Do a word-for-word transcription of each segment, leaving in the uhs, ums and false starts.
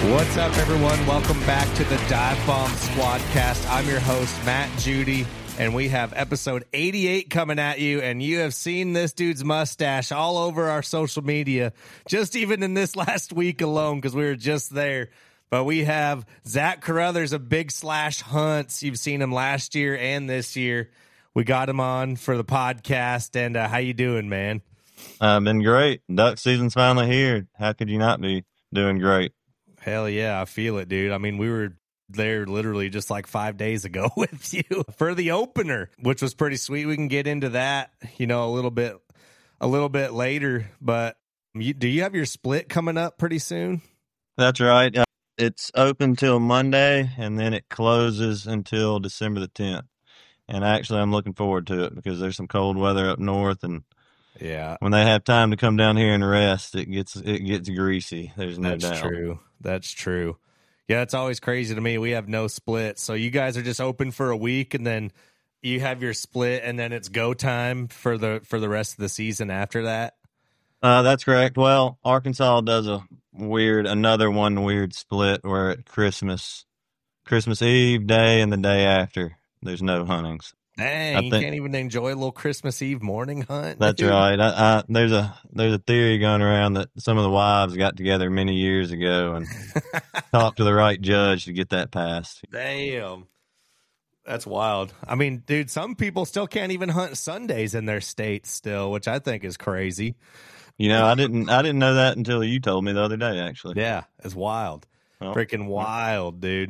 What's up, everyone? Welcome back to the Dive Bomb Squadcast. I'm your host, Matt Judy, and we have episode eighty-eight coming at you, and you have seen this dude's mustache all over our social media, just even in this last week alone, because we were just there. But we have Zach Carruthers of Big Slash Hunts. You've seen him last year and this year. We got him on for the podcast, and uh, how you doing, man? I've uh, been great. Duck season's finally here. How could you not be doing great? Hell yeah, I feel it, dude. I mean, we were there literally just like five days ago with you for the opener, which was pretty sweet. We can get into that, you know, a little bit, a little bit later. But you, do you have your split coming up pretty soon? That's right. Uh, it's open till Monday, and then it closes until December the tenth. And actually, I'm looking forward to it because there's some cold weather up north, and yeah, when they have time to come down here and rest, it gets it gets greasy. There's no That's doubt. That's true. That's true. Yeah, it's always crazy to me. We have no split. So you guys are just open for a week, and then you have your split, and then it's go time for the for the rest of the season after that? Uh, that's correct. Well, Arkansas does a weird, another one weird split where at Christmas, Christmas Eve day and the day after, there's no huntings. Dang, you can't even enjoy a little Christmas Eve morning hunt. That's dude. right. I, I, there's a there's a theory going around that some of the wives got together many years ago and talked to the right judge to get that passed. Damn, that's wild. I mean, dude, some people still can't even hunt Sundays in their state still, which I think is crazy. You know, I didn't I didn't know that until you told me the other day. Actually, yeah, it's wild, oh. freaking wild, dude.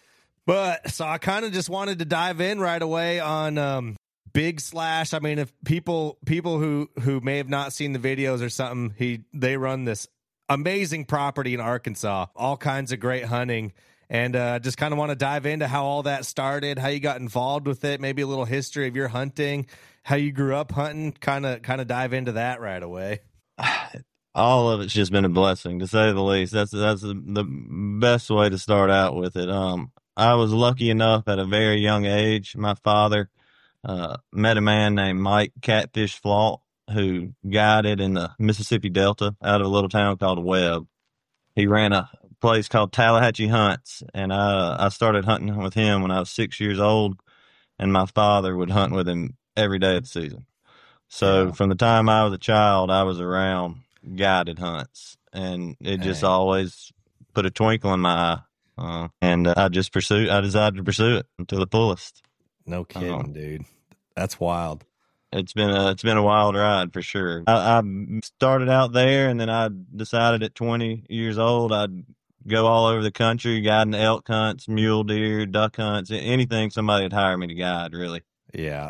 But so I kind of just wanted to dive in right away on um, Big Slash. I mean, if people people who who may have not seen the videos or something, he they run this amazing property in Arkansas, all kinds of great hunting, and uh, just kind of want to dive into how all that started, how you got involved with it, maybe a little history of your hunting, how you grew up hunting, kind of kind of dive into that right away. All of it's just been a blessing, to say the least. That's that's the, the best way to start out with it. Um. I was lucky enough at a very young age. My father uh, met a man named Mike Catfish Flaught who guided in the Mississippi Delta out of a little town called Webb. He ran a place called Tallahatchie Hunts, and I, I started hunting with him when I was six years old, and my father would hunt with him every day of the season. So yeah. From the time I was a child, I was around guided hunts, and it just Dang. always put a twinkle in my eye. Uh, and uh, I just pursued, I decided to pursue it until the fullest. No kidding, uh, dude. That's wild. It's been a, it's been a wild ride for sure. I, I started out there, and then I decided at twenty years old, I'd go all over the country, guiding elk hunts, mule deer, duck hunts, anything somebody would hire me to guide, really. Yeah.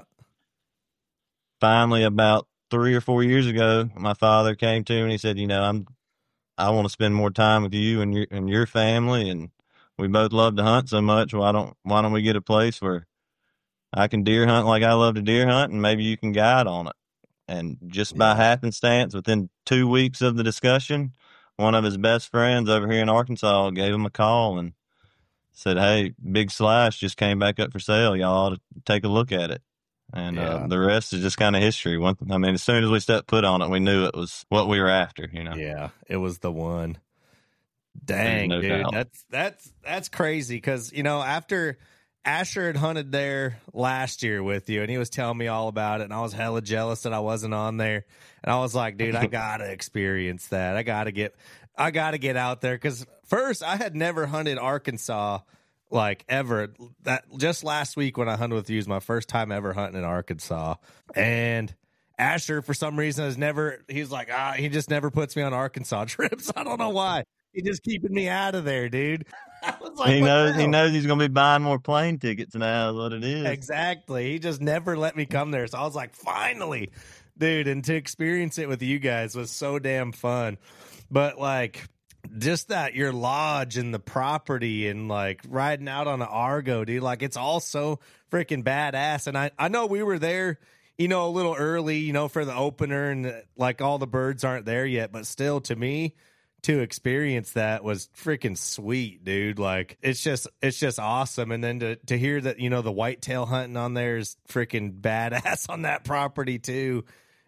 Finally, about three or four years ago, my father came to me and he said, you know, I'm, I want to spend more time with you and your, and your family, and we both love to hunt so much. Why don't Why don't we get a place where I can deer hunt like I love to deer hunt, and maybe you can guide on it? And just by yeah. happenstance, within two weeks of the discussion, one of his best friends over here in Arkansas gave him a call and said, "Hey, Big Slash just came back up for sale. Y'all ought to take a look at it." And yeah. uh, the rest is just kind of history. One, I mean, as soon as we stepped foot on it, we knew it was what we were after. You know? Yeah, it was the one. Dang, no dude, doubt. that's that's that's crazy. Because you know, after Asher had hunted there last year with you, and he was telling me all about it, and I was hella jealous that I wasn't on there. And I was like, dude, I gotta experience that. I gotta get, I gotta get out there. Because first, I had never hunted Arkansas like ever. That just last week when I hunted with you was my first time ever hunting in Arkansas, and Asher for some reason has never. He's like, ah, he just never puts me on Arkansas trips. I don't know why. He's just keeping me out of there, dude. I was like, he knows he knows he's going to be buying more plane tickets now is what it is. Exactly. He just never let me come there. So I was like, finally, dude. And to experience it with you guys was so damn fun. But like just that your lodge and the property and like riding out on an Argo, dude, like it's all so freaking badass. And I, I know we were there, you know, a little early, you know, for the opener, and like all the birds aren't there yet, but still to me, to experience that was freaking sweet, dude. Like it's just it's just awesome. And then to to hear that, you know, the whitetail hunting on there is freaking badass on that property too.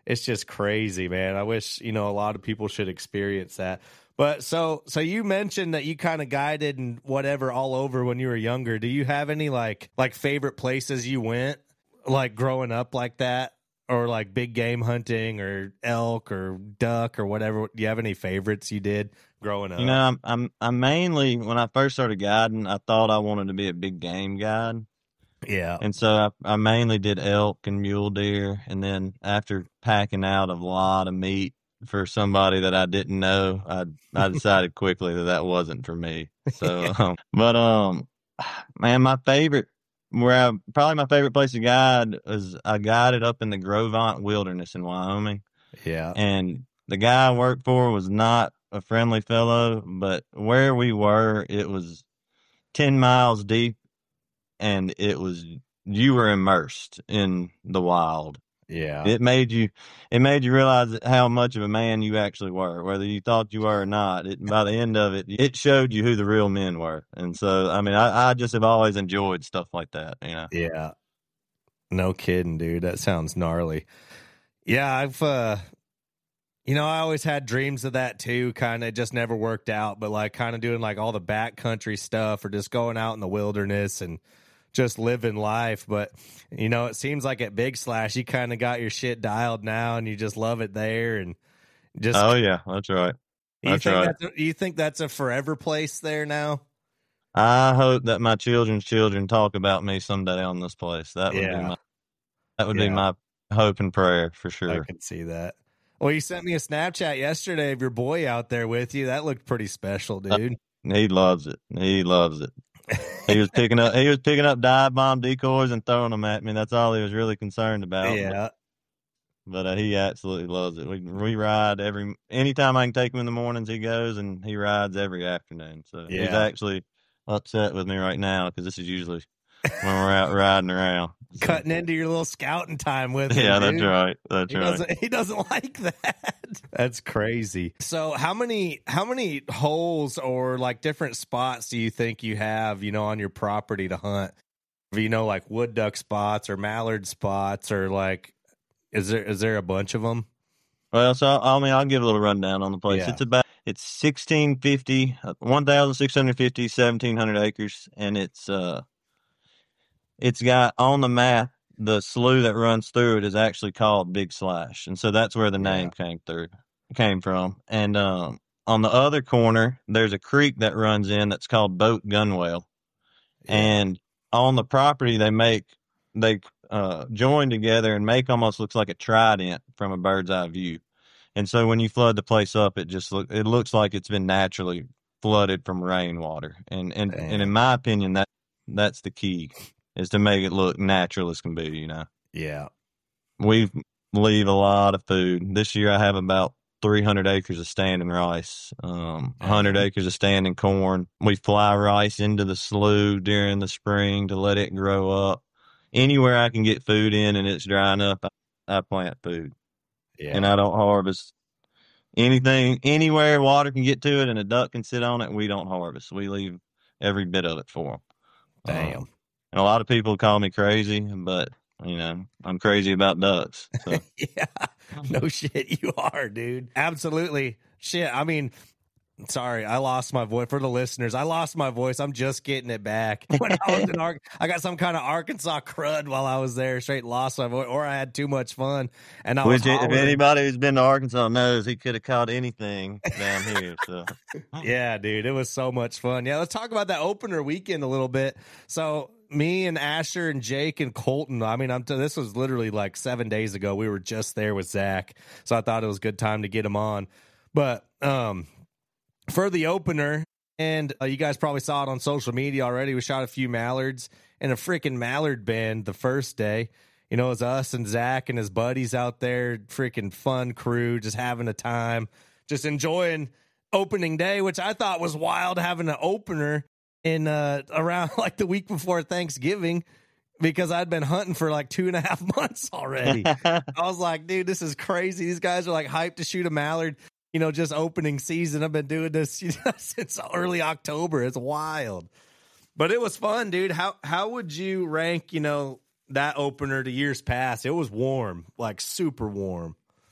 it's just crazy, man. I wish, you know, a lot of people should experience that. But so, so you mentioned that you kind of guided and whatever all over when you were younger. Do you have any like, like favorite places you went, like growing up like that, or like big game hunting or elk or duck or whatever? Do you have any favorites you did growing up? You know, I'm, I'm, I mainly, when I first started guiding, I thought I wanted to be a big game guide. Yeah. And so I, I mainly did elk and mule deer. And then after packing out a lot of meat for somebody that I didn't know, I I decided quickly that that wasn't for me. So, Yeah. um, but um, man, my favorite, where I, probably my favorite place to guide is I guided up in the Grovant Wilderness in Wyoming. Yeah. And the guy I worked for was not a friendly fellow, but where we were, it was ten miles deep, and it was, you were immersed in the wild. Yeah. It made you, it made you realize how much of a man you actually were, whether you thought you were or not. It, by the end of it, it showed you who the real men were. And so, I mean, I, I just have always enjoyed stuff like that, you know? Yeah. No kidding, dude. That sounds gnarly. Yeah. I've, uh, you know, I always had dreams of that too. Kind of just never worked out, but like kind of doing like all the backcountry stuff or just going out in the wilderness and just living life. But you know, it seems like at Big Slash you kind of got your shit dialed now and you just love it there and just oh yeah, that's right. You that's think right. that's a, you think that's a forever place there now? I hope that my children's children talk about me someday on this place. That would Yeah. be my that would Yeah. be my hope and prayer for I sure. can see that. Well, you sent me a Snapchat yesterday of your boy out there with you. That looked pretty special, dude. Uh, he loves it. He loves it. He was picking up he was picking up dive bomb decoys and throwing them at me. That's all he was really concerned about. Yeah. But, but uh, he absolutely loves it. We we ride every anytime I can take him in the mornings. He goes and he rides every afternoon. So Yeah. he's actually upset with me right now because this is usually when we're out riding around, so. Cutting into your little scouting time with him. Yeah, dude. that's right. That's he right. Doesn't, he doesn't like that. That's crazy. So how many how many holes or like different spots do you think you have, you know, on your property to hunt? You know, like wood duck spots or mallard spots, or like is there is there a bunch of them? Well, so I mean, I'll give a little rundown on the place. Yeah. It's about it's sixteen fifty, one thousand six hundred fifty, seventeen hundred acres, and it's uh, it's got on the map the slough that runs through it is actually called Big Slash, and so that's where the name Yeah. came through came from. And um, on the other corner, there's a creek that runs in that's called Boat Gunwale, Yeah. and on the property they make they uh, join together and make almost looks like a trident from a bird's eye view. And so when you flood the place up, it just look, it looks like it's been naturally flooded from rainwater. And and, and in my opinion, that that's the key, is to make it look natural as can be, you know. Yeah. We leave a lot of food. This year I have about three hundred acres of standing rice, um, one hundred acres of standing corn. We fly rice into the slough during the spring to let it grow up. Anywhere I can get food in and it's dry enough, I, I plant food. Yeah. And I don't harvest anything, anywhere water can get to it and a duck can sit on it. We don't harvest. We leave every bit of it for them. Damn. Um, and a lot of people call me crazy, but you know, I'm crazy about ducks. So. Yeah. No shit, you are, dude. Absolutely. Shit. I mean, sorry, I lost my voice. For the listeners, I lost my voice. I'm just getting it back. When I was in Ar- I got some kind of Arkansas crud while I was there. Straight lost my voice, or I had too much fun. And I was Which, if hollering. anybody who's been to Arkansas knows, he could have caught anything down here. So, yeah, dude, it was so much fun. Yeah, let's talk about that opener weekend a little bit. So, me and Asher and Jake and Colton. I mean, I'm t- this was literally like seven days ago. We were just there with Zach, so I thought it was a good time to get him on. But um. For the opener, and uh, you guys probably saw it on social media already, we shot a few mallards and a freaking mallard band the first day. You know, it was us and Zach and his buddies out there, freaking fun crew, just having a time, just enjoying opening day, which I thought was wild, having an opener in uh, around like the week before Thanksgiving, because I'd been hunting for like two and a half months already. I was like, dude, this is crazy. These guys are like hyped to shoot a mallard. You know, just opening season. I've been doing this, you know, since early October. It's wild, but it was fun, dude. How how would you rank, you know, that opener to years past? It was warm, like super warm.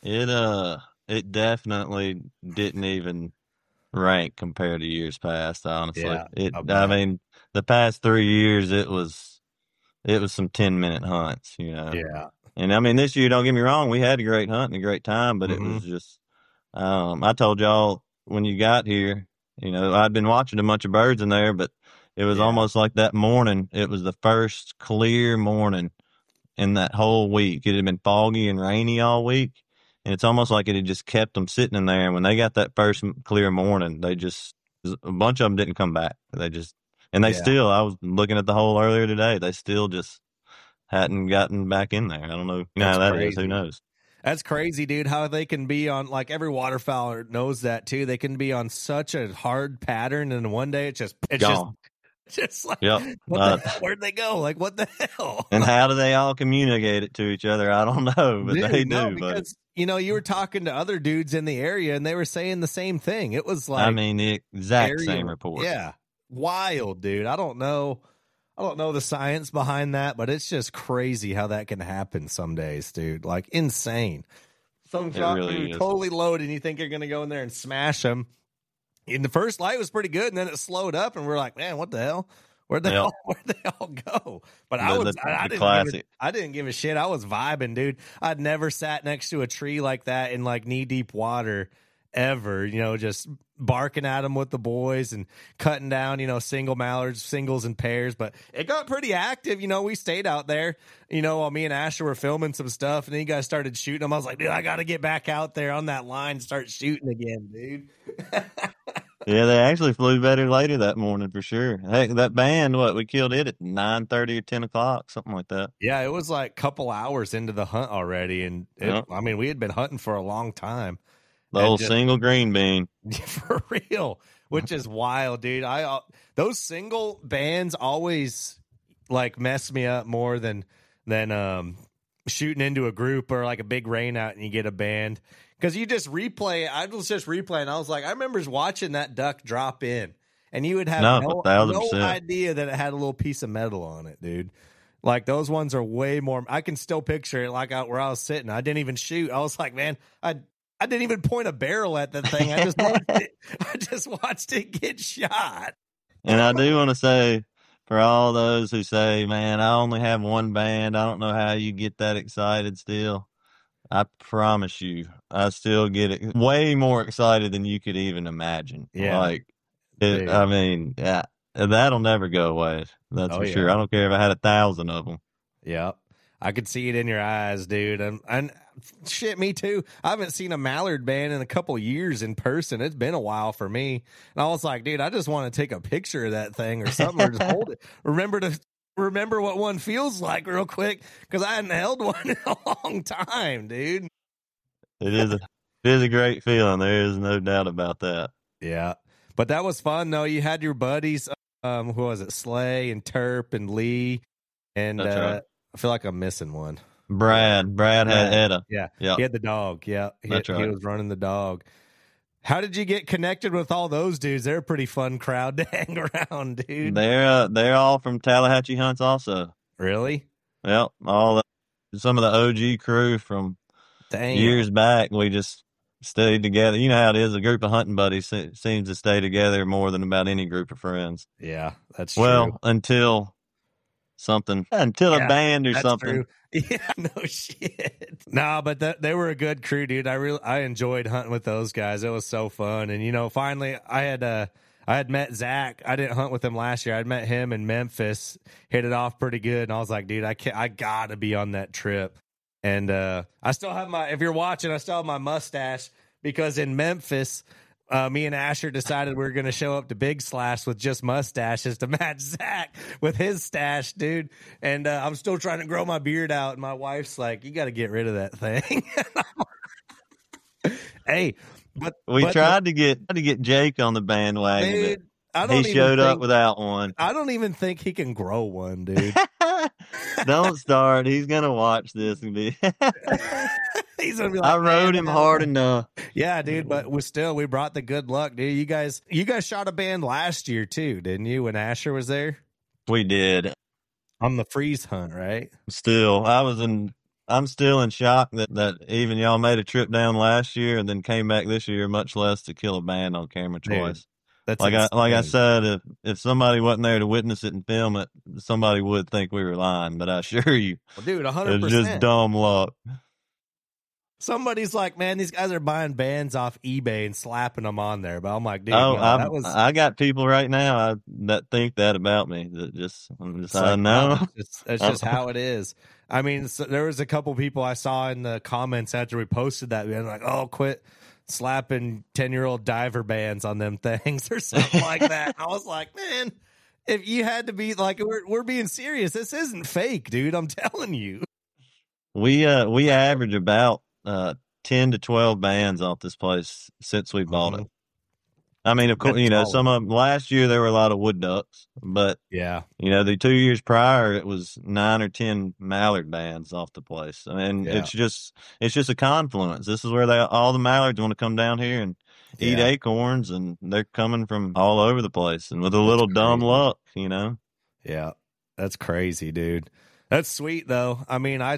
It uh, it definitely didn't even rank compared to years past. Honestly, Yeah, it. I I bet. mean, the past three years, it was it was some ten minute hunts, you know. Yeah. And I mean, this year, don't get me wrong, we had a great hunt and a great time, but it Mm-hmm. was just. Um, I told y'all when you got here, you know, I'd been watching a bunch of birds in there, but it was Yeah. almost like that morning. It was the first clear morning in that whole week. It had been foggy and rainy all week, and it's almost like it had just kept them sitting in there. And when they got that first clear morning, they just a bunch of them didn't come back. They just and they Yeah. still. I was looking at the hole earlier today. They still just hadn't gotten back in there. I don't know. You know That's how that is. Who crazy. knows? That's crazy, dude. How they can be on, like, every waterfowler knows that too. They can be on such a hard pattern, and one day it's just it's Gone. just just like, Yep. what Uh, the hell? Where'd they go? Like, what the hell? And how do they all communicate it to each other? I don't know, but Dude, they no, do. But because you know you were talking to other dudes in the area, and they were saying the same thing. It was like, I mean, the exact area, same report. yeah, wild, dude. I don't know. I don't know the science behind that, but it's just crazy how that can happen some days, dude. Like, insane. Some shot really you're is. totally loaded, and you think you're going to go in there and smash them. And the first light was pretty good, and then it slowed up, and we're like, man, what the hell? Where'd they Yep. all where'd they all go? But I The- was the- I, I the didn't classic. give a, I didn't give a shit. I was vibing, dude. I'd never sat next to a tree like that in like knee deep water ever, you know, just barking at them with the boys and cutting down, you know, single mallards, singles and pairs. But it got pretty active. You know, we stayed out there, you know, while me and Asher were filming some stuff, and then you guys started shooting them. I was like, dude, I got to get back out there on that line, start shooting again, dude. Yeah, they actually flew better later that morning for sure. Hey, that band, what we killed it at nine thirty or ten o'clock, something like that. Yeah, it was like a couple hours into the hunt already, and it, Yep. I mean, we had been hunting for a long time. The And old just- single green bean. for real, which is wild, dude. I uh, those single bands always like mess me up more than than um shooting into a group or like a big rain out and you get a band, because you just replay. I was just replaying. I was like, I remember watching that duck drop in, and you would have No, no, a thousand no percent. idea that it had a little piece of metal on it, dude. Like, those ones are way more. I can still picture it, like out where I was sitting. I didn't even shoot. I was like, man, I I didn't even point a barrel at the thing. I just watched it. I just watched it get shot. And I do want to say, for all those who say, man, I only have one band, I don't know how you get that excited still. I promise you, I still get it way more excited than you could even imagine. Yeah. Like, it, Dude. I mean, yeah, that'll never go away. That's Oh, for yeah. sure. I don't care if I had a thousand of them. Yep. I could see it in your eyes, dude. And, and shit, me too. I haven't seen a mallard band in a couple years in person. It's been a while for me. And I was like, dude, I just want to take a picture of that thing or something, or just hold it. Remember to remember what one feels like real quick, because I hadn't held one in a long time, dude. It is a, it is a great feeling. There is no doubt about that. Yeah. But that was fun, though. You had your buddies, um, who was it? Slay and Terp and Lee. And That's uh, right. I feel like I'm missing one. Brad, Brad had Brad. Etta. Yeah. Yeah. He had the dog. Yeah. He, That's he right. was running the dog. How did you get connected with all those dudes? They're a pretty fun crowd to hang around, dude. They're uh, they're all from Tallahatchie hunts, also. Really? Yep, all the, some of the O G crew from Dang. years back. We just stayed together. You know how it is. A group of hunting buddies se- seems to stay together more than about any group of friends. Yeah, that's Well, true. until something, until Yeah, a band or That's something. true. Yeah, no shit. Nah, but that, they were a good crew, dude. I really I enjoyed hunting with those guys. It was so fun. And you know, finally, I had uh I had met Zach. I didn't hunt with him last year. I'd met him in Memphis, hit it off pretty good, and I was like, dude, I can't, I gotta be on that trip. And uh I still have my. If you're watching, I still have my mustache, because in Memphis, Uh, me and Asher decided we were going to show up to Big Slash with just mustaches to match Zach with his stash, dude. And uh, I'm still trying to grow my beard out. And my wife's like, you got to get rid of that thing. Hey, but We but, tried to get to get Jake on the bandwagon, dude, I but don't he even showed think, up without one. I don't even think he can grow one, dude. Don't start. He's gonna watch this and be. He's gonna be like, I rode "Man, him man." hard enough. Yeah, dude. But we still we brought the good luck, dude. You guys, you guys shot a band last year too, didn't you? When Asher was there We did. on the freeze hunt, right? Still, I was in I'm still in shock that, that even y'all made a trip down last year and then came back this year, much less to kill a band on camera twice. Dude, that's like insane. I like I said, if if somebody wasn't there to witness it and film it, somebody would think we were lying. But I assure you, well, dude, one hundred percent. It's just dumb luck. Somebody's like, man, these guys are buying bands off eBay and slapping them on there. But I'm like, dude, oh, no, that was. I got people right now I, that think that about me. That just, I'm just, I like, know. No, it's, it's just how it is. I mean, so there was a couple people I saw in the comments after we posted that, being like, oh, quit slapping ten-year-old diver bands on them things or something like that. I was like, man, if you had to be like, we're we're being serious. This isn't fake, dude. I'm telling you. We uh we average about uh ten to twelve bands off this place since we bought mm-hmm. it. I mean, of course, you know, some of them, last year there were a lot of wood ducks, but yeah, you know, the two years prior it was nine or ten mallard bands off the place. I mean, yeah. it's just it's just a confluence. This is where they all the mallards want to come down here and yeah. eat acorns, and they're coming from all over the place, and with a that's little crazy. Dumb luck, you know. Yeah, that's crazy, dude. That's sweet though. I mean, I.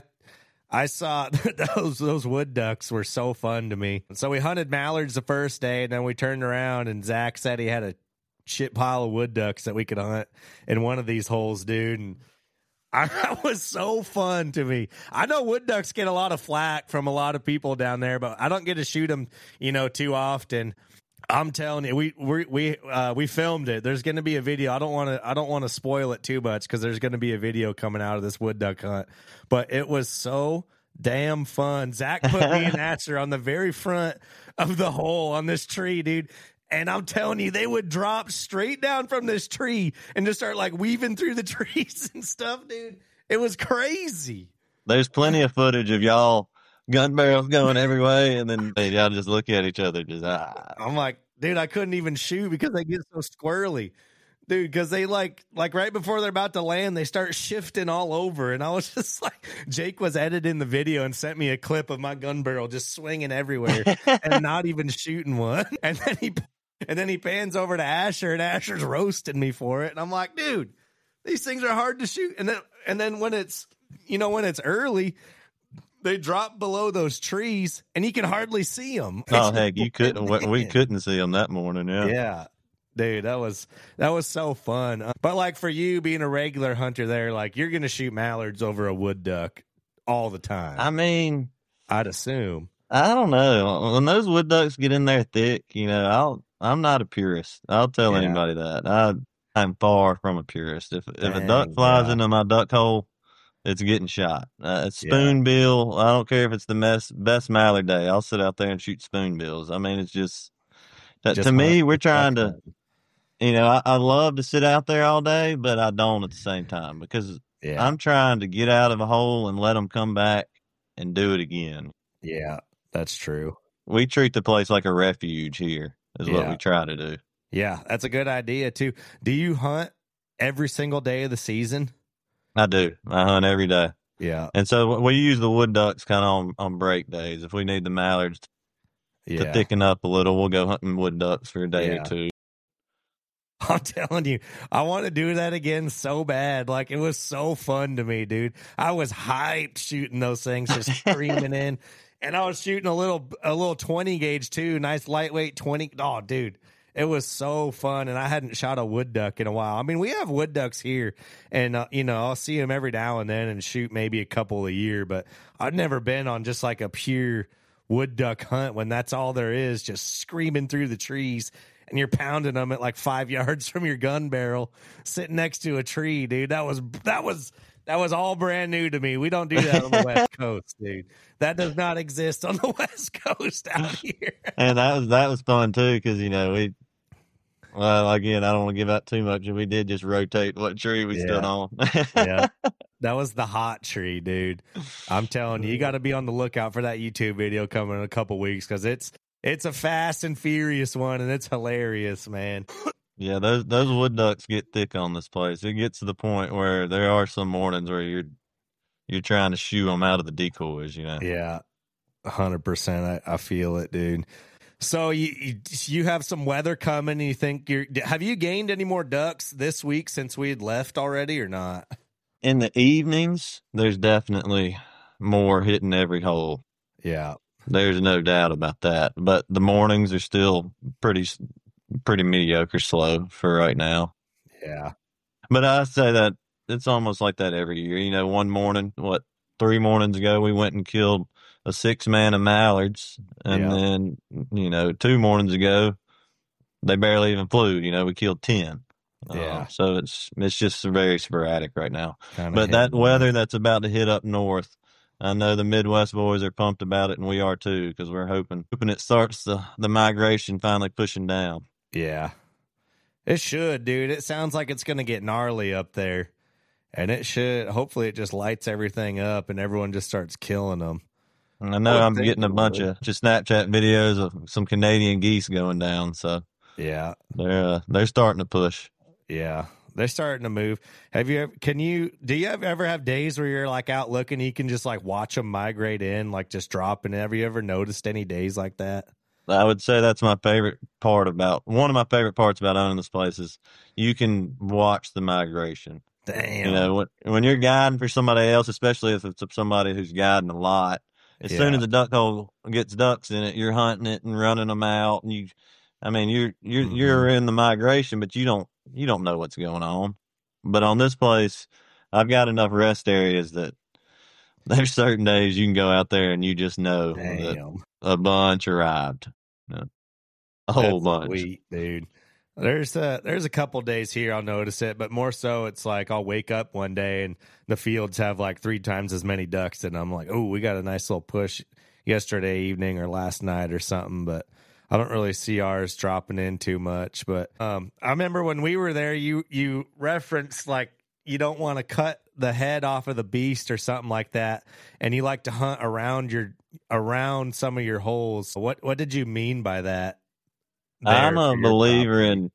I saw those those wood ducks were so fun to me. So we hunted mallards the first day, and then we turned around, and Zach said he had a shit pile of wood ducks that we could hunt in one of these holes, dude. And I, that was so fun to me. I know wood ducks get a lot of flack from a lot of people down there, but I don't get to shoot them, you know, too often. I'm telling you, we we we uh, we filmed it. There's going to be a video. I don't want to I don't want to spoil it too much because there's going to be a video coming out of this wood duck hunt. But it was so damn fun. Zach put me and Asher on the very front of the hole on this tree, dude. And I'm telling you, they would drop straight down from this tree and just start like weaving through the trees and stuff, dude. It was crazy. There's plenty of footage of y'all gun barrels going every way, and then they, y'all just look at each other. Just ah. I'm like, dude, I couldn't even shoot because they get so squirrely, dude. Because they like, like right before they're about to land, they start shifting all over, and I was just like, Jake was editing the video and sent me a clip of my gun barrel just swinging everywhere and not even shooting one. And then he, and then he pans over to Asher, and Asher's roasting me for it, and I'm like, dude, these things are hard to shoot. And then, and then when it's, you know, when it's early, they drop below those trees, and you can hardly see them. Oh heck, you couldn't. We couldn't see them that morning. Yeah, yeah, dude, that was that was so fun. But like for you being a regular hunter, there, like you're gonna shoot mallards over a wood duck all the time. I mean, I'd assume. I don't know. When those wood ducks get in there thick, you know, I'll. I'm not a purist. I'll tell yeah. anybody that. I, I'm far from a purist. If Dang, if a duck flies yeah. into my duck hole, it's getting shot. Uh, spoonbill. Yeah. I don't care if it's the best best mallard day. I'll sit out there and shoot spoonbills. I mean, it's just that just to me. We're trying to, you know, I, I love to sit out there all day, but I don't at the same time because yeah. I'm trying to get out of a hole and let them come back and do it again. Yeah, that's true. We treat the place like a refuge here. Is yeah. what we try to do. Yeah, that's a good idea too. Do you hunt every single day of the season? I do. I hunt every day. Yeah. And so we use the wood ducks kind of on, on break days. If we need the mallards to, yeah. to thicken up a little, we'll go hunting wood ducks for a day yeah. or two. I'm telling you, I want to do that again so bad. Like, it was so fun to me, dude. I was hyped shooting those things, just screaming in. And I was shooting a little a little twenty gauge too, nice lightweight twenty. Oh, dude, it was so fun. And I hadn't shot a wood duck in a while. I mean, we have wood ducks here, and uh, you know, I'll see them every now and then and shoot maybe a couple a year. But I've never been on just like a pure wood duck hunt when that's all there is, just screaming through the trees, and you're pounding them at like five yards from your gun barrel, sitting next to a tree, dude. That was that was. That was all brand new to me. We don't do that on the West Coast, dude. That does not exist on the West Coast out here. And that was that was fun too, because you know we. Well, again, I don't want to give out too much. We did just rotate what tree we yeah. stood on. Yeah, that was the hot tree, dude. I'm telling you, you got to be on the lookout for that YouTube video coming in a couple weeks because it's it's a fast and furious one, and it's hilarious, man. Yeah, those those wood ducks get thick on this place. It gets to the point where there are some mornings where you're you're trying to shoo them out of the decoys, you know. Yeah, one hundred percent. I, I feel it, dude. So you, you you have some weather coming, and you think you're have you gained any more ducks this week since we had left already or not? In the evenings, there's definitely more hitting every hole. Yeah. There's no doubt about that. But the mornings are still pretty, pretty mediocre slow for right now. Yeah. But I say that it's almost like that every year. You know, one morning, what, three mornings ago, we went and killed a six man of mallards. And yeah. then, you know, two mornings ago, they barely even flew. You know, we killed ten. Yeah. Um, so it's it's just very sporadic right now. Kinda but that weather that's about to hit up north, I know the Midwest boys are pumped about it, and we are too, because we're hoping hoping it starts the, the migration finally pushing down. Yeah. It should, dude. It sounds like it's going to get gnarly up there. And it should. Hopefully it just lights everything up and everyone just starts killing them. I know I'm getting a bunch of just Snapchat videos of some Canadian geese going down, so yeah, they're uh, they're starting to push. Yeah, they're starting to move. Have you ever? Can you? Do you ever have days where you're like out looking, you can just like watch them migrate in, like just dropping? Have you ever noticed any days like that? I would say that's my favorite part about one of my favorite parts about owning this place is you can watch the migration. Damn. You know, when, when you're guiding for somebody else, especially if it's somebody who's guiding a lot, as yeah. soon as the duck hole gets ducks in it, you're hunting it and running them out. And you, I mean, you're, you're, mm-hmm. you're in the migration, but you don't, you don't know what's going on. But on this place, I've got enough rest areas that there's certain days you can go out there and you just know Damn. that a bunch arrived. You know, a whole That's bunch. Sweet, dude. There's a, there's a couple days here I'll notice it, but more so it's like I'll wake up one day and the fields have like three times as many ducks, and I'm like, oh, we got a nice little push yesterday evening or last night or something, but I don't really see ours dropping in too much. But um, I remember when we were there, you you referenced like you don't want to cut the head off of the beast or something like that, and you like to hunt around your around some of your holes. What what did you mean by that? I'm a believer in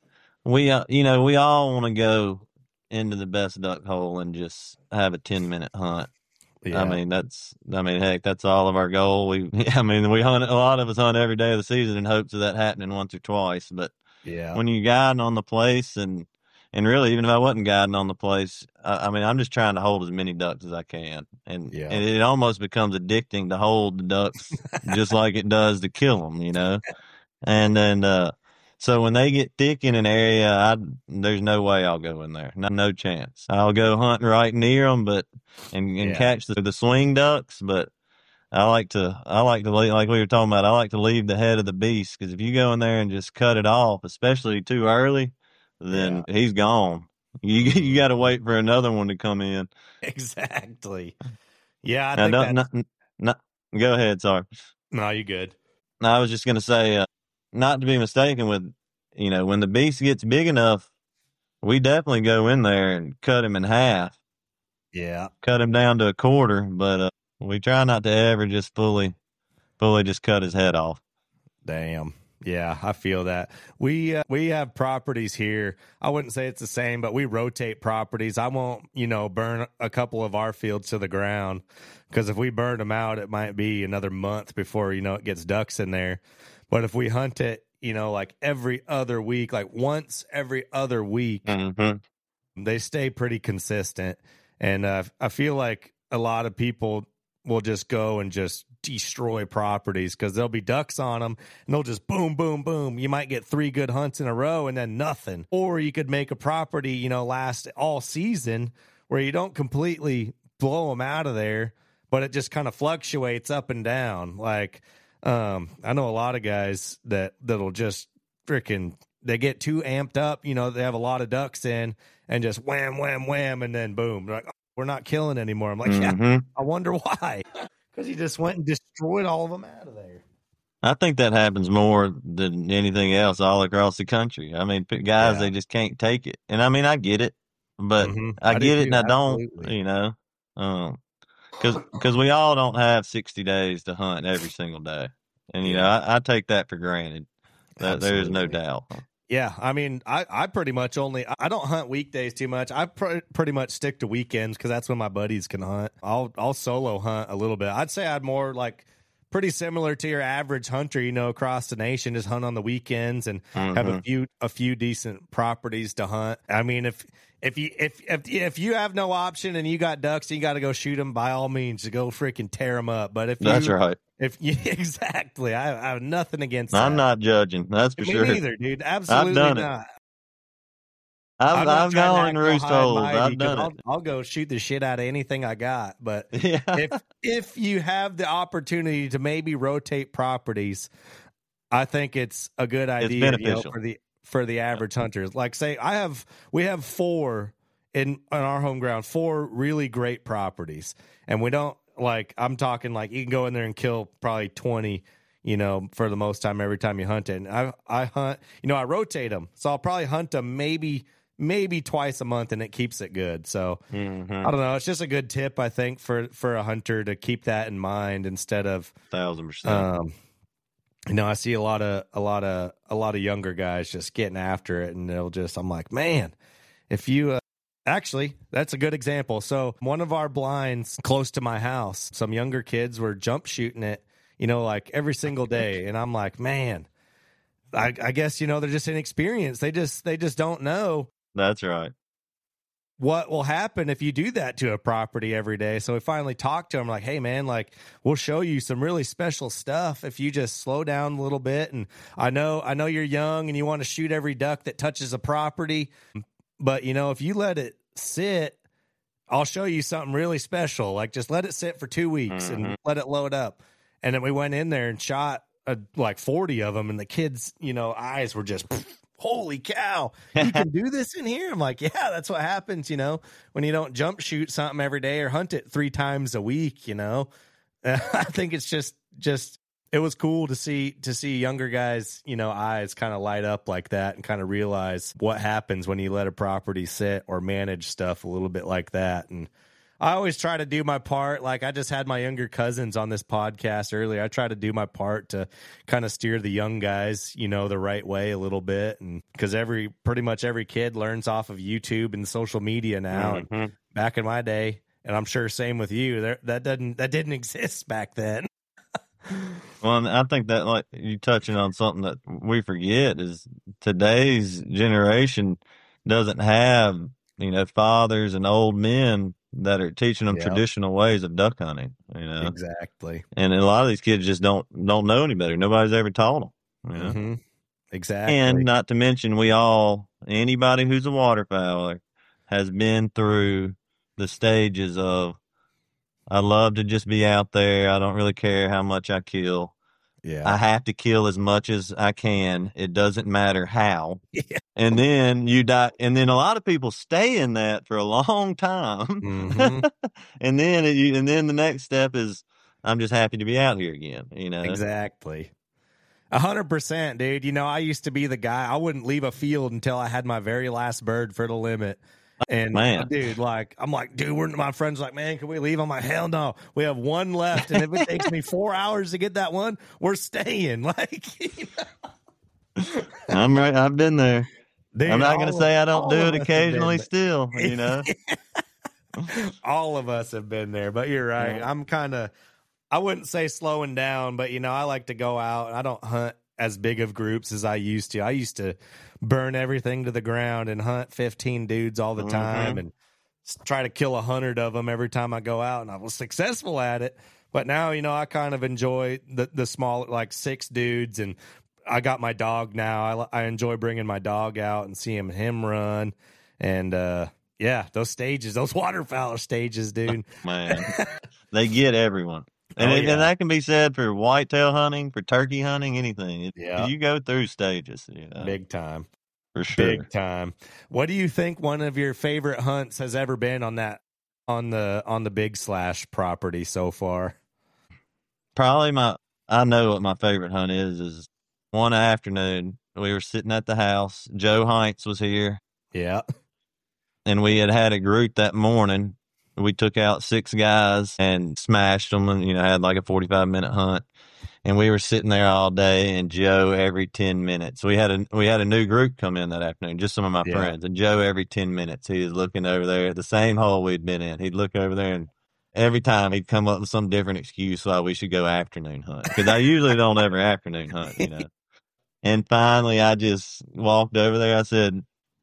we, uh, you know, we all want to go into the best duck hole and just have a ten minute hunt. Yeah. I mean, that's, I mean, heck, that's all of our goal. We, I mean, we hunt, a lot of us hunt every day of the season in hopes of that happening once or twice. But yeah, when you're guiding on the place and, and really, even if I wasn't guiding on the place, I, I mean, I'm just trying to hold as many ducks as I can. And, yeah. and it almost becomes addicting to hold the ducks just like it does to kill them, you know? And then, uh, so when they get thick in an area, I, there's no way I'll go in there. No, no chance. I'll go hunting right near them, but, and, and yeah. catch the, the swing ducks. But I like to, I like to leave, like we were talking about, I like to leave the head of the beast. Cause if you go in there and just cut it off, especially too early, then yeah. he's gone. You, you got to wait for another one to come in. Exactly. Yeah. I now, think don't, not, not, go ahead. Sorry. No, you good. No, I was just going to say, uh, not to be mistaken with, you know, when the beast gets big enough, we definitely go in there and cut him in half. Yeah. Cut him down to a quarter, but uh, we try not to ever just fully, fully just cut his head off. Damn. Yeah, I feel that. We uh, we have properties here. I wouldn't say it's the same, but we rotate properties. I won't, you know, burn a couple of our fields to the ground, because if we burn them out, it might be another month before, you know, it gets ducks in there. But if we hunt it, you know, like every other week, like once every other week, mm-hmm. they stay pretty consistent. And uh, I feel like a lot of people will just go and just destroy properties because there'll be ducks on them and they'll just boom, boom, boom. You might get three good hunts in a row and then nothing. Or you could make a property, you know, last all season where you don't completely blow them out of there, but it just kind of fluctuates up and down. Like, Um, I know a lot of guys that, that'll just freaking, they get too amped up, you know, they have a lot of ducks in and just wham, wham, wham, and then boom, they're like, oh, we're not killing anymore. I'm like, mm-hmm. yeah, I wonder why. Because he just went and destroyed all of them out of there. I think that happens more than anything else all across the country. I mean, guys, yeah. they just can't take it. And I mean, I get it, but mm-hmm. I, I get it and I don't, absolutely. you know, um, Cause, cause we all don't have sixty days to hunt every single day. And, you yeah. know, I, I take that for granted. That there's no doubt. Yeah. I mean, I, I pretty much only, I don't hunt weekdays too much. I pr- pretty much stick to weekends because that's when my buddies can hunt. I'll, I'll solo hunt a little bit. I'd say I'd more like pretty similar to your average hunter, you know, across the nation, just hunt on the weekends and mm-hmm. have a few, a few decent properties to hunt. I mean, if, if you if if if you have no option and you got ducks and you got to go shoot them, by all means, go freaking tear them up. But if you, that's right. If you exactly, I, I have nothing against. I'm that. not judging. That's for Me sure. neither, dude. Absolutely I've done not. It. I've, I've gone in roost holes. I've done I'll, it. I'll go shoot the shit out of anything I got. But yeah. if if you have the opportunity to maybe rotate properties, I think it's a good idea. It's beneficial. You know, for the for the average yeah. hunters. Like say, I have we have four in on our home ground, four really great properties, and we don't like. I'm talking like you can go in there and kill probably twenty. You know, for the most time every time you hunt it. And I I hunt. You know, I rotate them, so I'll probably hunt them maybe. maybe twice a month, and it keeps it good. So mm-hmm. I don't know. It's just a good tip, I think, for, for a hunter to keep that in mind instead of thousand percent. Um, you know, I see a lot of, a lot of, a lot of younger guys just getting after it, and they'll just, I'm like, man, if you, uh, actually, that's a good example. So one of our blinds close to my house, some younger kids were jump shooting it, you know, like every single day. And I'm like, man, I, I guess, you know, they're just inexperienced. They just, they just don't know. That's right. What will happen if you do that to a property every day? So we finally talked to him like, hey, man, like we'll show you some really special stuff if you just slow down a little bit. And I know I know you're young and you want to shoot every duck that touches a property. But, you know, if you let it sit, I'll show you something really special. Like just let it sit for two weeks mm-hmm. and let it load up. And then we went in there and shot a, like forty of them. And the kids, you know, eyes were just... holy cow, you can do this in here? I'm like, yeah, that's what happens, you know, when you don't jump shoot something every day or hunt it three times a week, you know. Uh, I think it's just, just, it was cool to see, to see younger guys, you know, eyes kind of light up like that and kind of realize what happens when you let a property sit or manage stuff a little bit like that. And I always try to do my part. Like I just had my younger cousins on this podcast earlier. I try to do my part to kind of steer the young guys, you know, the right way a little bit. And because every, pretty much every kid learns off of YouTube and social media now. Mm-hmm. And back in my day, and I'm sure same with you, there, that doesn't, that didn't exist back then. Well, I think that like you touching on something that we forget is today's generation doesn't have, you know, fathers and old men that are teaching them yep. traditional ways of duck hunting, you know. Exactly. And a lot of these kids just don't don't know any better. Nobody's ever taught them. You know? Mm-hmm. Exactly. And not to mention, we all, anybody who's a waterfowler has been through the stages of, I love to just be out there. I don't really care how much I kill. Yeah. I have to kill as much as I can. It doesn't matter how. Yeah. And then you die. And then a lot of people stay in that for a long time. Mm-hmm. and then, it, and then the next step is, I'm just happy to be out here again. You know, exactly. A hundred percent, dude. You know, I used to be the guy, I wouldn't leave a field until I had my very last bird for the limit. And man. dude, like, I'm like, dude, we're, my friend's like, man, can we leave? I'm like, hell no. We have one left. And if it takes me four hours to get that one, we're staying. Like, you know? I'm right. I've been there. Dude, I'm not going to say I don't do it occasionally still, you know? All of us have been there, but you're right. Yeah. I'm kind of, I wouldn't say slowing down, but, you know, I like to go out and I don't hunt as big of groups as I used to. I used to burn everything to the ground and hunt fifteen dudes all the time mm-hmm. and try to kill a hundred of them every time I go out, and I was successful at it. But now, you know, I kind of enjoy the, the small, like six dudes, and I got my dog now. I, I enjoy bringing my dog out and seeing him run. And, uh, yeah, those stages, those waterfowler stages, dude. Man, they get everyone. And, oh, yeah. and that can be said for whitetail hunting, for turkey hunting, anything. It, yeah. You go through stages. You know? Big time. For sure. Big time. What do you think one of your favorite hunts has ever been on that, on the, on the Big Slash property so far? Probably my, I know what my favorite hunt is, is one afternoon, we were sitting at the house. Joe Heinz was here. Yeah. And we had had a group that morning. We took out six guys and smashed them and, you know, had like a forty-five minute hunt. And we were sitting there all day, and Joe every ten minutes. We had a we had a new group come in that afternoon, just some of my yeah. friends. And Joe every ten minutes, he was looking over there at the same hole we'd been in. He'd look over there, and every time he'd come up with some different excuse why we should go afternoon hunt. Because I usually don't ever afternoon hunt, you know. And finally, I just walked over there. I said,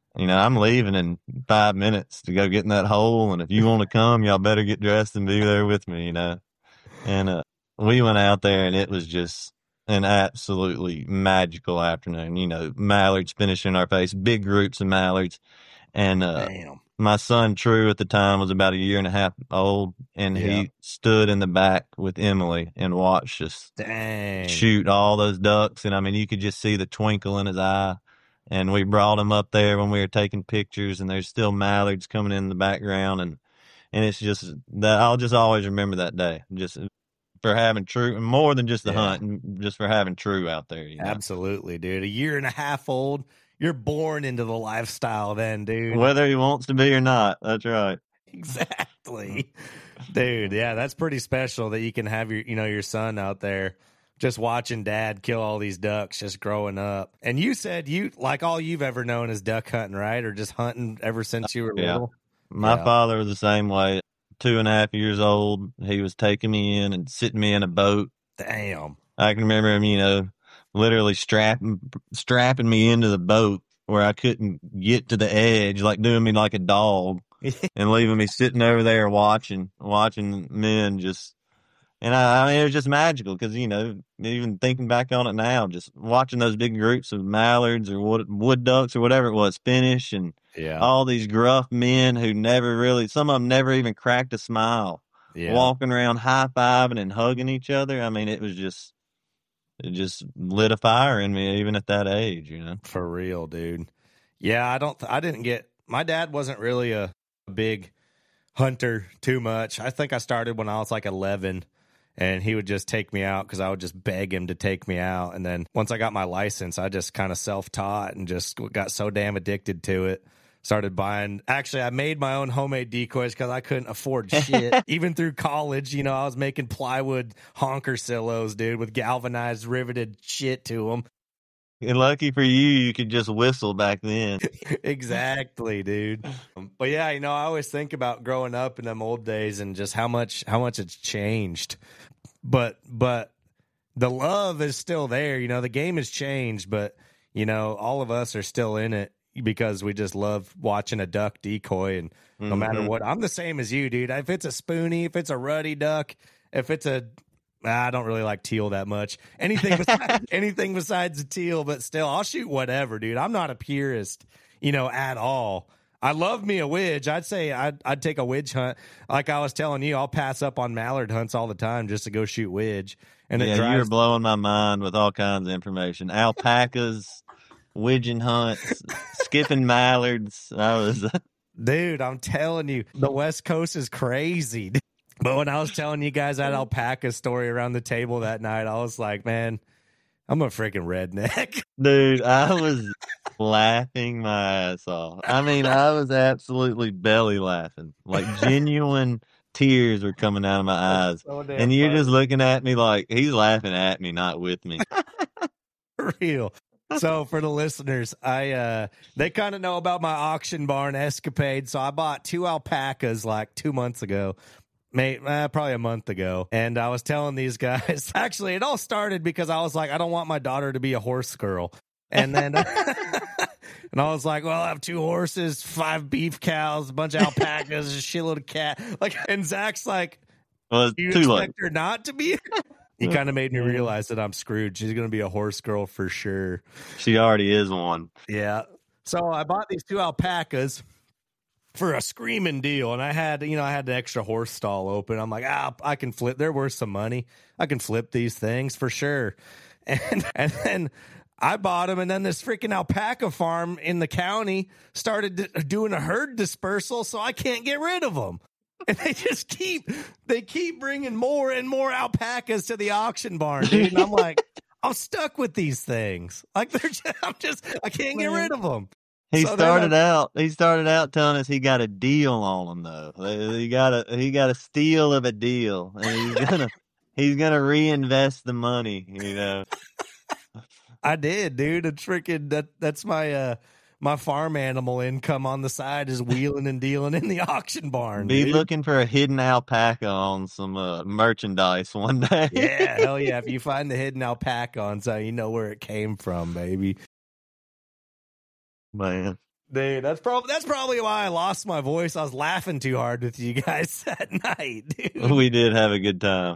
you know, I'm leaving in five minutes to go get in that hole. And if you want to come, y'all better get dressed and be there with me, you know. And uh, we went out there and it was just an absolutely magical afternoon. You know, mallards finishing our face, big groups of mallards. And uh, Damn. my son True at the time was about a year and a half old, and Yeah. he stood in the back with Emily and watched us Dang. shoot all those ducks. And I mean, you could just see the twinkle in his eye. And we brought him up there when we were taking pictures, and there's still mallards coming in the background, and and it's just that I'll just always remember that day, just for having True, more than just the Yeah. hunt, and just for having True out there. You know? Absolutely, dude. A year and a half old. You're born into the lifestyle then, dude. Whether he wants to be or not. That's right. Exactly. Dude, yeah, that's pretty special that you can have your, you know, your son out there just watching dad kill all these ducks just growing up. And you said you, like, all you've ever known is duck hunting, right? Or just hunting ever since you were Yeah. little? My Yeah. father was the same way. Two and a half years old, he was taking me in and sitting me in a boat. Damn. I can remember him, you know, literally strapping strapping me into the boat where I couldn't get to the edge, like doing me like a dog, and leaving me sitting over there watching watching men just. And I, I mean, it was just magical because, you know, even thinking back on it now, just watching those big groups of mallards or wood, wood ducks or whatever it was finish, and Yeah. all these gruff men who never really, some of them never even cracked a smile, Yeah. walking around high-fiving and hugging each other. I mean, it was just, it just lit a fire in me even at that age, you know. For real, dude. Yeah, I don't, I didn't get, my dad wasn't really a big hunter too much. I think I started when I was like eleven. And he would just take me out because I would just beg him to take me out. And then once I got my license, I just kind of self-taught and just got so damn addicted to it. Started buying. Actually, I made my own homemade decoys because I couldn't afford shit. Even through college, you know, I was making plywood honker silos, dude, with galvanized riveted shit to them. And lucky for you, you could just whistle back then. Exactly, dude. But yeah, you know, I always think about growing up in them old days and just how much how much it's changed. But but the love is still there. You know, the game has changed, but you know, all of us are still in it because we just love watching a duck decoy. And no mm-hmm. matter what, I'm the same as you, dude. If it's a spoonie, if it's a ruddy duck, if it's a I don't really like teal that much. Anything besides, anything besides the teal, but still, I'll shoot whatever, dude. I'm not a purist, you know, at all. I love me a widge. I'd say I'd, I'd take a widge hunt. Like I was telling you, I'll pass up on mallard hunts all the time just to go shoot widge. And yeah, it drives- you're blowing my mind with all kinds of information. Alpacas, widgeon hunts, skipping mallards. I was, dude, I'm telling you, the West Coast is crazy. But when I was telling you guys that alpaca story around the table that night, I was like, man, I'm a freaking redneck. Dude, I was laughing my ass off. I mean, I was absolutely belly laughing. Like genuine tears were coming out of my eyes. So and you're funny. Just looking at me like he's laughing at me, not with me. For real. So for the listeners, I uh they kind of know about my auction barn escapade. So I bought two alpacas like two months ago. Mate, uh, probably a month ago. And I was telling these guys, actually, it all started because I was like, I don't want my daughter to be a horse girl. And then, and I was like, well, I have two horses, five beef cows, a bunch of alpacas, a shitload of cat. Like, and Zach's like, well, do you too expect late. her not to be? He kind of made me realize that I'm screwed. She's going to be a horse girl for sure. She already is one. Yeah. So I bought these two alpacas for a screaming deal, and I had, you know, I had the extra horse stall open. I'm like, ah, I can flip. They're worth some money. I can flip these things for sure. And and then I bought them, and then this freaking alpaca farm in the county started d- doing a herd dispersal, so I can't get rid of them. And they just keep, they keep bringing more and more alpacas to the auction barn, dude. And I'm like, I'm stuck with these things. Like they're just, I'm just, I can't get rid of them. He so started out. He started out telling us he got a deal on them, though. He got a he got a steal of a deal, and he's gonna he's gonna reinvest the money. You know, I did, dude. It's freaking that. That's my uh my farm animal income on the side is wheeling and dealing in the auction barn. Be dude. looking for a hidden alpaca on some uh, merchandise one day. Yeah, hell yeah! If you find the hidden alpaca on, so you know where it came from, baby. Man. Dude, that's probably that's probably why I lost my voice. I was laughing too hard with you guys that night, dude. We did have a good time.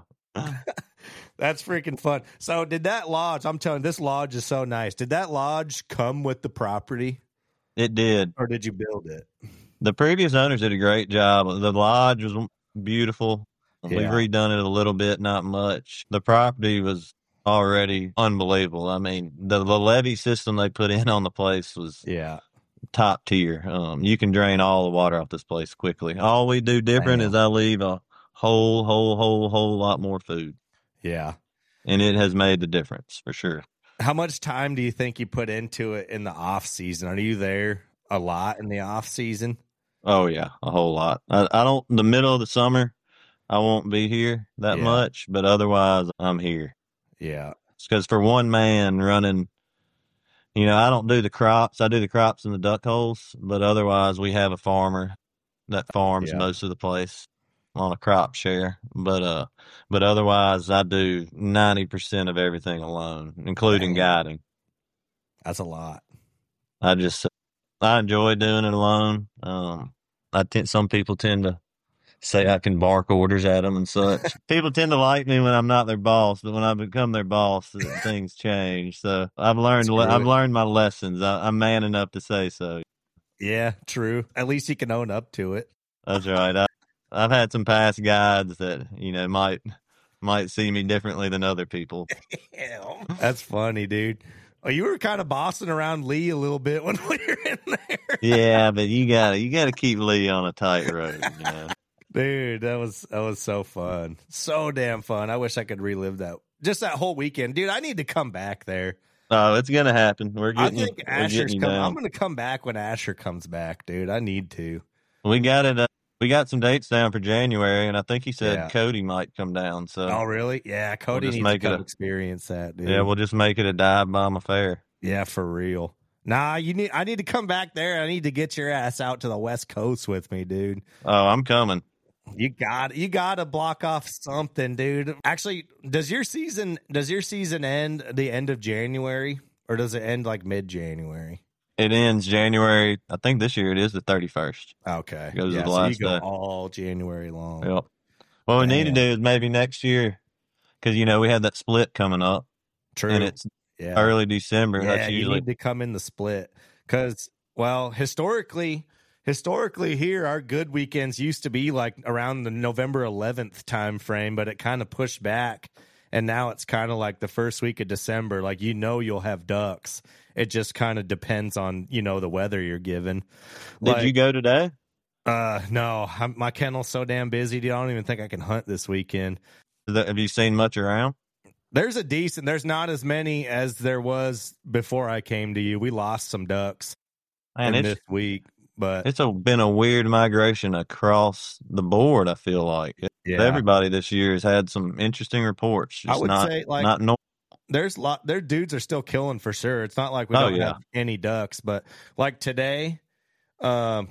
That's freaking fun. So did that lodge, I'm telling you, this lodge is so nice. Did that lodge come with the property? It did. Or did you build it? The previous owners did a great job. The lodge was beautiful. Yeah. We've redone it a little bit, not much. The property was already unbelievable. I mean, the, the levee system they put in on the place was yeah top tier. Um, you can drain all the water off this place quickly. All we do different Damn. is I leave a whole, whole, whole, whole lot more food. Yeah. And it has made the difference for sure. How much time do you think you put into it in the off season? Are you there a lot in the off season? Oh yeah, a whole lot. I, I don't, the middle of the summer, I won't be here that yeah. much, but otherwise I'm here. Yeah. It's because for one man running, you know, I don't do the crops. I do the crops in the duck holes, but otherwise we have a farmer that farms yeah. most of the place on a crop share. But, uh, but otherwise I do ninety percent of everything alone, including Dang. guiding. That's a lot. I just, I enjoy doing it alone. Um, I tend, some people tend to say I can bark orders at them and such. People tend to like me when I'm not their boss, but when I become their boss, things change. So I've learned, I've learned my lessons. I, I'm man enough to say so. Yeah, true. At least you can own up to it. That's right. I, I've had some past guides that, you know, might, might see me differently than other people. That's funny, dude. Oh, you were kind of bossing around Lee a little bit when we were in there. Yeah, but you gotta, you gotta keep Lee on a tight road, you know. Dude, that was that was so fun. So damn fun. I wish I could relive that. Just that whole weekend. Dude, I need to come back there. Oh, it's going to happen. We're getting, I think Asher's coming. I'm going to come back when Asher comes back, dude. I need to. We got it. Uh, we got some dates down for January, and I think he said yeah. Cody might come down. So. Oh, really? Yeah, Cody we'll needs to come a, experience that, dude. Yeah, we'll just make it a dive bomb affair. Yeah, for real. Nah, you need. I need to come back there. I need to get your ass out to the West Coast with me, dude. Oh, I'm coming. You got you got to block off something, dude. Actually, does your season does your season end the end of January, or does it end like mid January? It ends January. I think this year it is the thirty-first. Okay, it goes yeah, to the so last you go day. all January long. Yep. What we need to do is maybe next year, because you know we have that split coming up. True, and it's yeah. early December. Yeah, That's usually... you need to come in the split because, well, historically. Historically here, our good weekends used to be like around the November eleventh time frame, but it kind of pushed back. And now it's kind of like the first week of December. Like, you know, you'll have ducks. It just kind of depends on, you know, the weather you're given. Did like, you go today? Uh, no, I'm, my kennel's so damn busy, dude. I don't even think I can hunt this weekend. Have you seen much around? There's a decent, there's not as many as there was before I came to you. We lost some ducks Man, in this week. But it's a, been a weird migration across the board, I feel like. Yeah. Everybody this year has had some interesting reports. Just I would not, say, like, not normal. There's lot, their dudes are still killing for sure. It's not like we oh, don't yeah. have any ducks, but like today, um,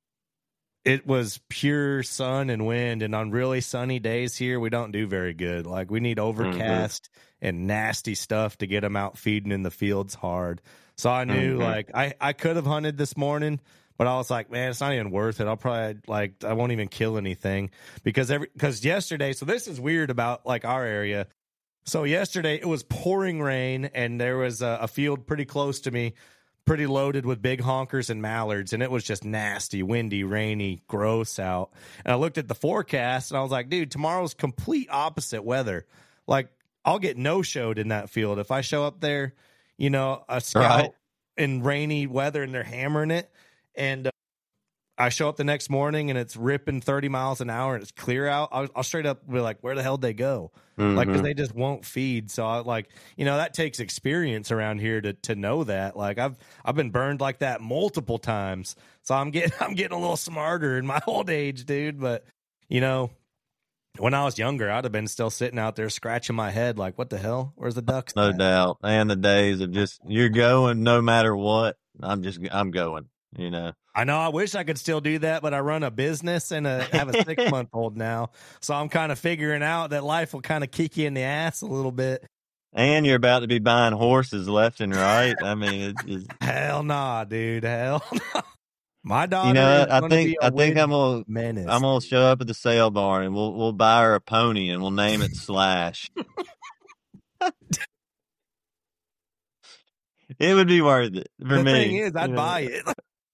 it was pure sun and wind. And on really sunny days here, we don't do very good. Like, we need overcast mm-hmm. and nasty stuff to get them out feeding in the fields hard. So I knew, mm-hmm. like, I, I could have hunted this morning. But I was like, man, it's not even worth it. I'll probably like, I won't even kill anything because every, because yesterday, so this is weird about like our area. So yesterday it was pouring rain and there was a, a field pretty close to me, pretty loaded with big honkers and mallards. And it was just nasty, windy, rainy, gross out. And I looked at the forecast and I was like, dude, tomorrow's complete opposite weather. Like, I'll get no showed in that field. If I show up there, you know, a scout right. in rainy weather and they're hammering it. And uh, I show up the next morning and it's ripping thirty miles an hour and it's clear out. I'll, I'll straight up be like, where the hell did they go? Mm-hmm. Like, because they just won't feed. So I like, you know, that takes experience around here to to know that. Like, I've I've been burned like that multiple times. So I'm getting I'm getting a little smarter in my old age, dude. But you know, when I was younger, I'd have been still sitting out there scratching my head like, what the hell? Where's the ducks? No at? doubt. And the days of just you're going no matter what. I'm just I'm going. You know, I know I wish I could still do that, but I run a business and a, have a six month old now. So I'm kind of figuring out that life will kind of kick you in the ass a little bit. And you're about to be buying horses left and right. I mean, it's just hell nah, dude. Hell nah. My daughter you know is what? I going to think be a I think I'm woods gonna menace. I'm gonna dude. show up at the sale barn and we'll we'll buy her a pony and we'll name it Slash. It would be worth it for the me. thing is, I'd you know? buy it.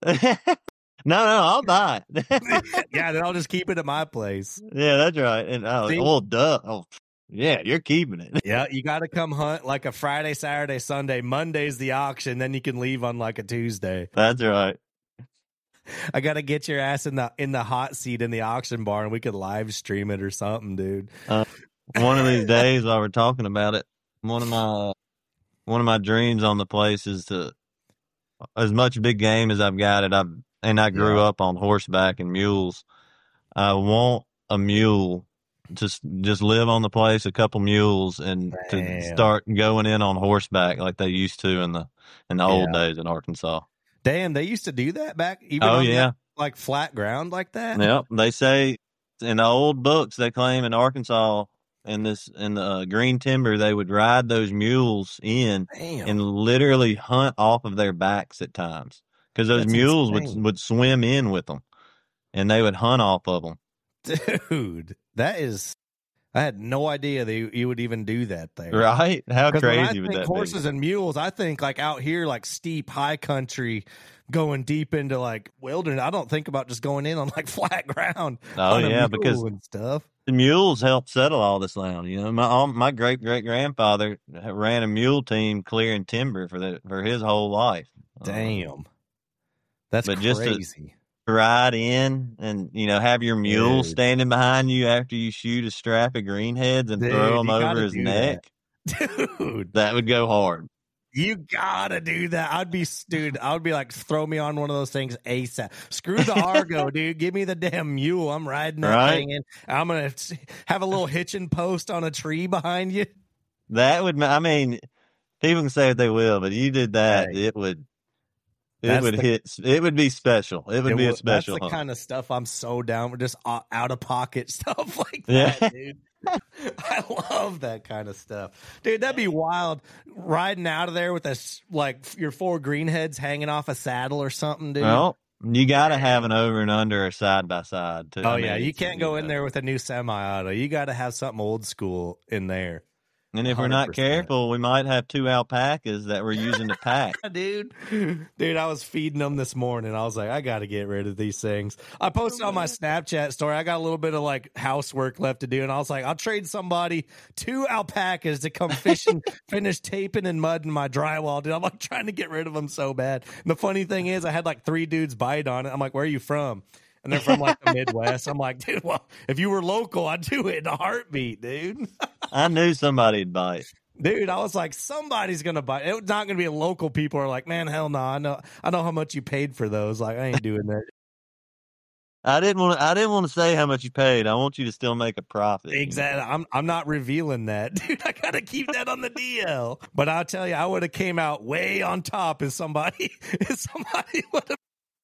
No, no, I'll buy it. Yeah, then I'll just keep it at my place. Yeah, that's right. And oh, See? well, duh. Oh, yeah, you're keeping it. Yeah, you got to come hunt like a Friday, Saturday, Sunday. Monday's the auction, then you can leave on like a Tuesday. That's right. I got to get your ass in the in the hot seat in the auction barn. We could live stream it or something, dude. Uh, one of these days, while we're talking about it, one of my one of my dreams on the place is to, as much big game as I've got it, I've and I grew Yeah. up on horseback and mules. I want a mule, just just live on the place, a couple mules, and to Damn. start going in on horseback like they used to in the in the old Yeah. days in Arkansas. Damn, they used to do that back even Oh on yeah, that, like flat ground like that. yep. They say in the old books they claim in Arkansas in this in the uh, green timber they would ride those mules in Damn. and literally hunt off of their backs at times because those That's mules would insane. would swim in with them and they would hunt off of them. Dude, that is. I had no idea that you, you would even do that there. Right? How 'Cause when I crazy would think that horses be? and mules, I think like out here, like steep, high country, going deep into like wilderness. I don't think about just going in on like flat ground. Oh on a yeah, mule because and stuff. the mules helped settle all this land. You know, my all, my great great grandfather ran a mule team clearing timber for the for his whole life. Damn, Um, that's but just to- crazy. ride in and you know have your mule Dude. standing behind you after you shoot a strap of greenheads and Dude, throw them you over gotta his do neck. Dude, That would go hard. you gotta do that. I'd be, dude, I would be like, throw me on one of those things ASAP. Screw the Argo, dude. Give me the damn mule. I'm riding that Right. thing in. I'm gonna have a little hitching post on a tree behind you. That would. ma- I mean, people can say what they will, but you did that, Hey. it would. It That's would the- hit. It would be special. It would It be a wa- special. That's the hunt. kind of stuff I'm so down with, just out of pocket stuff like Yeah. that, dude. I love that kind of stuff, dude. That'd be wild, riding out of there with a s- like your four greenheads hanging off a saddle or something, dude. Well, you got to have an over and under or side by side too. oh I yeah, mean, you can't go in know. there with a new semi-auto. You got to have something old school in there. And if we're one hundred not percent. careful, we might have two alpacas that we're using to pack. Dude, dude, I was feeding them this morning. I was like, I got to get rid of these things. I posted on my Snapchat story. I got a little bit of like housework left to do, and I was like, I'll trade somebody two alpacas to come fishing, finish taping and mudding my drywall. Dude, I'm like trying to get rid of them so bad. And the funny thing is, I had like three dudes bite on it. I'm like, where are you from? And they're from like the Midwest. I'm like, dude, well, if you were local, I'd do it in a heartbeat, dude. I knew somebody'd bite. Dude, I was like, somebody's gonna buy. It's not gonna be a local. People are like, man, hell no. I know, I know how much you paid for those. Like, I ain't doing that. I didn't want. To, I didn't want to say how much you paid. I want you to still make a profit. you know? Exactly. I'm, I'm not revealing that, dude. I gotta keep that on the D L. But I'll tell you, I would have came out way on top if somebody, if somebody would have.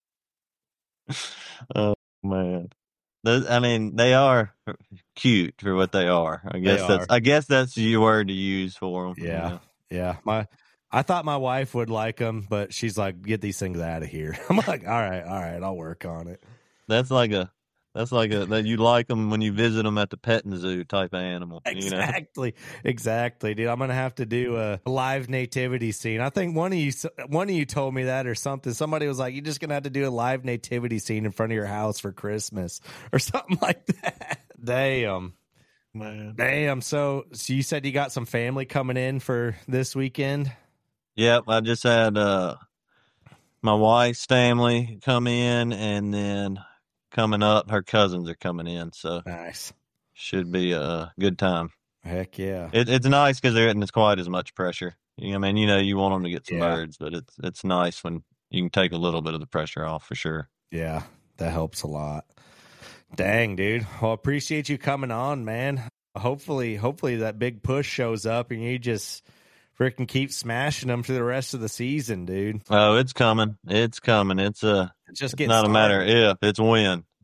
Oh man, Those, I mean, they are cute for what they are. I guess They that's. are. I guess that's your word to use for them. Yeah, yeah. My, I thought my wife would like them, but she's like, get these things out of here. I'm like, all right, all right, I'll work on it. That's like a. That's like a that you like them when you visit them at the petting zoo type of animal. You know? Exactly, exactly, dude. I'm gonna have to do a live nativity scene. I think one of you, one of you told me that or something. Somebody was like, "You're just gonna have to do a live nativity scene in front of your house for Christmas or something like that." Damn, Man. damn. So, so you said you got some family coming in for this weekend? Yep, I just had uh, my wife's family come in, and then coming up, her cousins are coming in, so Nice. should be a good time. Heck yeah. It, it's nice because there isn't quite as much pressure. You know, I mean, you know, you want them to get some Yeah. birds, but it's it's nice when you can take a little bit of the pressure off for sure. Yeah, that helps a lot. Dang, dude. Well, appreciate you coming on, man. Hopefully, hopefully that big push shows up and you just freaking keep smashing them through the rest of the season, dude. Oh, it's coming. It's coming. It's a Just it's get not a matter started. if, it's when.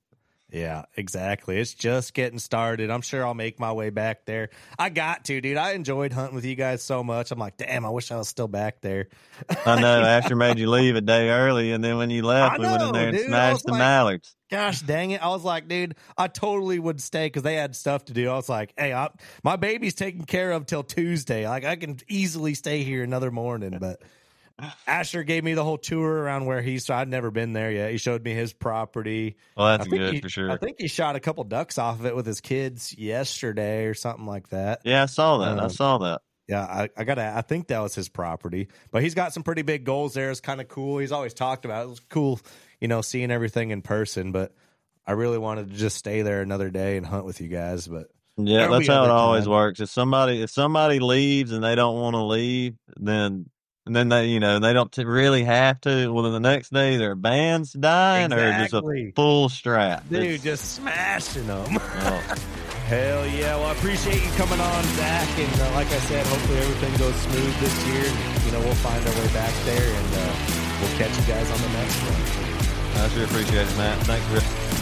Yeah, exactly. It's just getting started. I'm sure I'll make my way back there. I got to, dude. I enjoyed hunting with you guys so much. I'm like, damn, I wish I was still back there. I know. Asher made you leave a day early, and then when you left, I we went in know, there and dude. I smashed was the like- mallards. Gosh dang it. I was like, dude, I totally would stay because they had stuff to do. I was like, hey, I, my baby's taken care of till Tuesday. Like, I can easily stay here another morning. But Asher gave me the whole tour around where he's, so I'd never been there yet. He showed me his property. Well, that's I think good he, for sure. I think he shot a couple ducks off of it with his kids yesterday or something like that. Yeah, I saw that. Um, I saw that. Yeah, I, I gotta. I think that was his property, but he's got some pretty big goals there. It's kind of cool. He's always talked about it. It was cool, you know, seeing everything in person. But I really wanted to just stay there another day and hunt with you guys. But Yeah, that's how it other always time. works. If somebody if somebody leaves and they don't want to leave, then and then they you know they don't t- really have to. Well, then the next day their band's dying or just a Exactly. full strap, Dude, It's- just smashing them. well, Hell yeah. Well, I appreciate you coming on, Zach. And uh, like I said, hopefully everything goes smooth this year. You know, we'll find our way back there, and uh, we'll catch you guys on the next one. I sure appreciate it, Matt. Thanks for